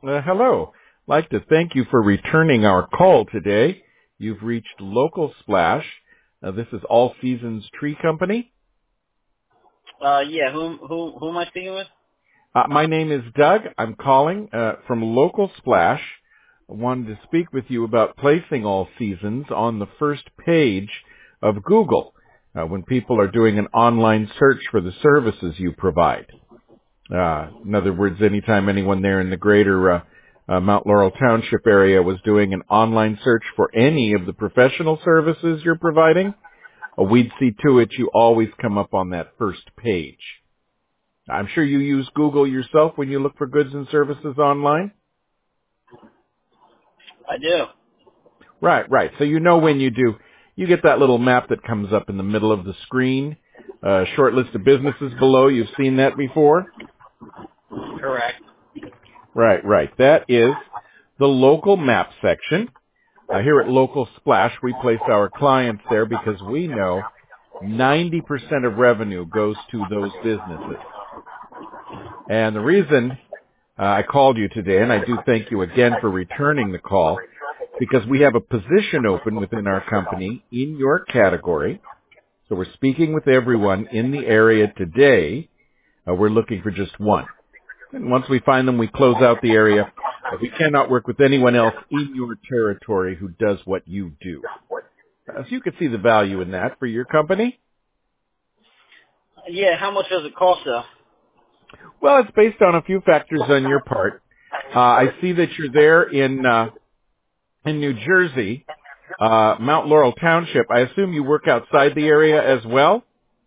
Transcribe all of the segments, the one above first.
Hello. I'd like to thank you for returning our call today. You've reached Local Splash. This is All Seasons Tree Company. Yeah, who am I speaking with? My name is Doug. I'm calling from Local Splash. I wanted to speak with you about placing All Seasons on the first page of Google when people are doing an online search for the services you provide. In other words, anytime anyone there in the greater Mount Laurel Township area was doing an online search for any of the professional services you're providing, we'd see to it you always come up on that first page. I'm sure you use Google yourself when you look for goods and services online. I do. Right. So you know when you do, you get that little map that comes up in the middle of the screen, a short list of businesses below. You've seen that before? Correct. Right. That is the local map section. Here at Local Splash, we place our clients there because we know 90% of revenue goes to those businesses. And the reason I called you today, and I do thank you again for returning the call, because we have a position open within our company in your category. So we're speaking with everyone in the area today. We're looking for just one. And once we find them, we close out the area. We cannot work with anyone else in your territory who does what you do. So you could see the value in that for your company. Yeah, how much does it cost though? Well, it's based on a few factors on your part. I see that you're there in New Jersey, Mount Laurel Township. I assume you work outside the area as well?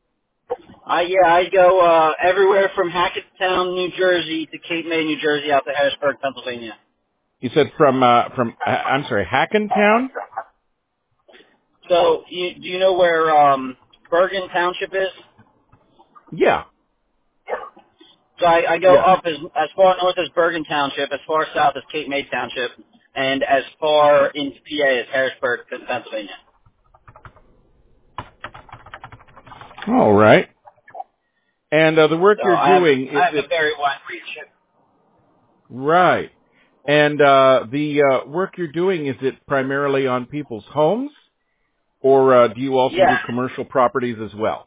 I go everywhere from Hackettstown, New Jersey to Cape May, New Jersey out to Harrisburg, Pennsylvania. You said from Hackentown? So do you know where Bergen Township is? Yeah. So I go Yeah. up as far north as Bergen Township, as far south as Cape May Township, and as far into PA as Harrisburg, Pennsylvania. All right. And the work So you're doing, is I have it a very wide reach. right? And the work you're doing, is it primarily on people's homes, or do you also do Yeah. commercial properties as well?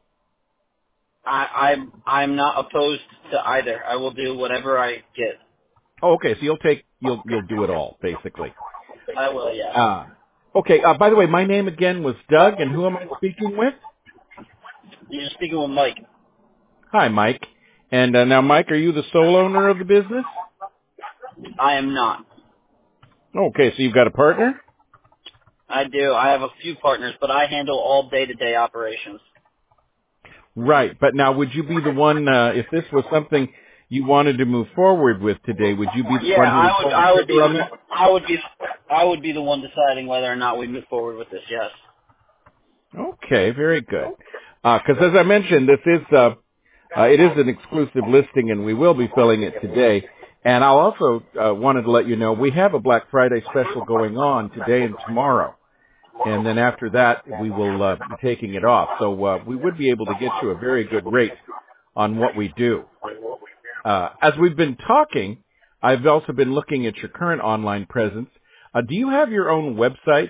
I'm not opposed to either. I will do whatever I get. Oh, okay. So you'll do it all, basically. I will, yeah. Okay. By the way, my name again was Doug, and who am I speaking with? You're speaking with Mike. Hi, Mike. And now, Mike, are you the sole owner of the business? I am not. Okay, so you've got a partner? I do. I have a few partners, but I handle all day-to-day operations. Right. But now, would you be the one, if this was something you wanted to move forward with today, would you be the Yeah, one who would pull the trigger on that? I would be the one deciding whether or not we move forward with this. Yes. Okay, very good. Because as I mentioned, this is it is an exclusive listing, and we will be filling it today. And I'll also wanted to let you know we have a Black Friday special going on today and tomorrow, and then after that we will be taking it off. So we would be able to get you a very good rate on what we do. As we've been talking, I've also been looking at your current online presence. Do you have your own website?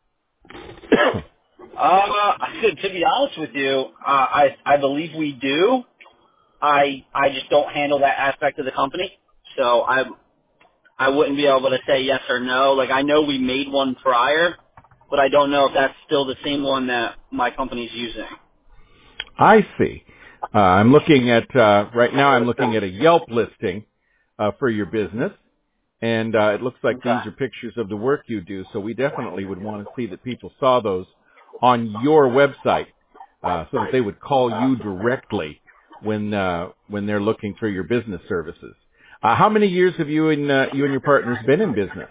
To be honest with you, I believe we do. I just don't handle that aspect of the company, so I wouldn't be able to say yes or no. Like, I know we made one prior, but I don't know if that's still the same one that my company's using. I see. I'm looking at right now. I'm looking at a Yelp listing for your business, and it looks like Okay. these are pictures of the work you do. So we definitely would want to see that people saw those on your website, so that they would call you directly when they're looking for your business services. How many years have you and your partners been in business?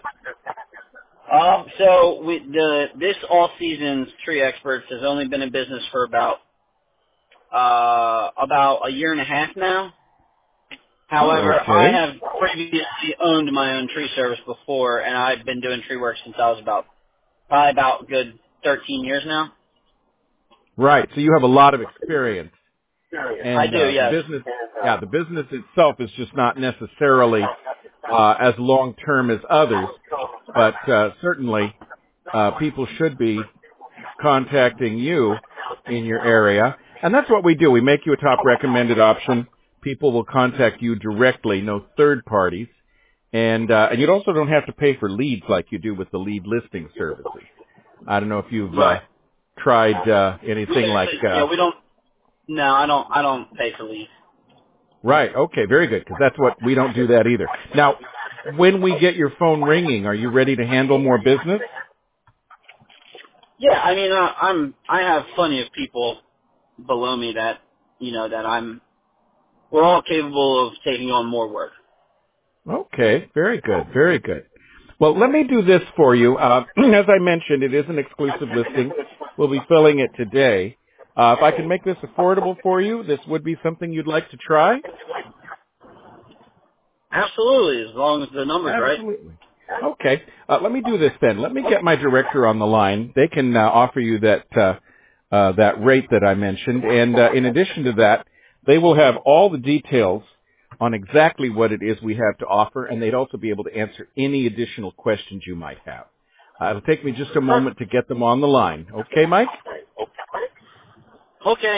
So this All Seasons Tree Experts has only been in business for about a year and a half now. Oh, However, I okay. have previously owned my own tree service before, and I've been doing tree work since I was probably about good 13 years now. Right. So you have a lot of experience. I And do, the yes. business, the business itself is just not necessarily as long-term as others, but certainly people should be contacting you in your area. And that's what we do. We make you a top recommended option. People will contact you directly, no third parties. And you also don't have to pay for leads like you do with the lead listing services. I don't know if you've tried anything like... yeah, we don't... No, I don't pay for leads. Right. Okay. Very good. Because that's what we don't do that either. Now, when we get your phone ringing, are you ready to handle more business? Yeah, I mean, I have plenty of people below me that, we're all capable of taking on more work. Okay. Very good. Very good. Well, let me do this for you. As I mentioned, it is an exclusive listing. We'll be filling it today. If I can make this affordable for you, this would be something you'd like to try? Absolutely, as long as the number's right. Absolutely. Okay. Let me do this then. Let me get my director on the line. They can offer you that rate that I mentioned. And in addition to that, they will have all the details on exactly what it is we have to offer, and they'd also be able to answer any additional questions you might have. It'll take me just a moment to get them on the line. Okay, Mike? Okay,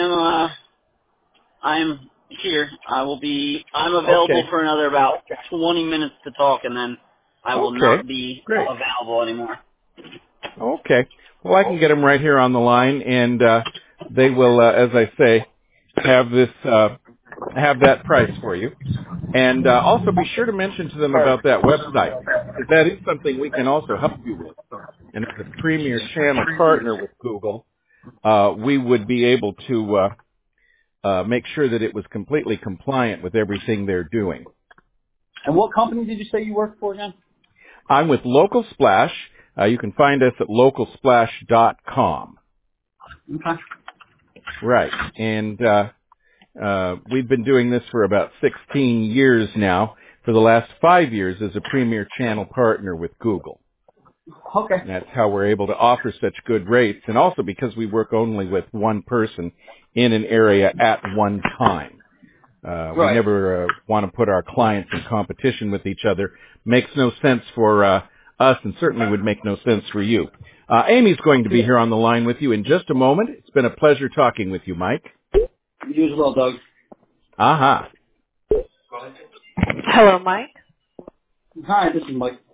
I'm here. I'm available for another about 20 minutes to talk, and then I will not be available anymore. Okay. Well, I can get them right here on the line, and they will, as I say, have that price for you. And also be sure to mention to them about that website, because that is something we can also help you with. And as a premier channel partner with Google, we would be able to make sure that it was completely compliant with everything they're doing. And what company did you say you work for again? I'm with Local Splash. You can find us at localsplash.com. Okay. Right. And we've been doing this for about 16 years now. For the last 5 years as a premier channel partner with Google. Okay. And that's how we're able to offer such good rates. And also because we work only with one person in an area at one time. We never want to put our clients in competition with each other. Makes no sense for us, and certainly would make no sense for you. Amy's going to be here on the line with you in just a moment. It's been a pleasure talking with you, Mike. You as well, Doug. Aha. Hello, Mike. Hi, this is Mike.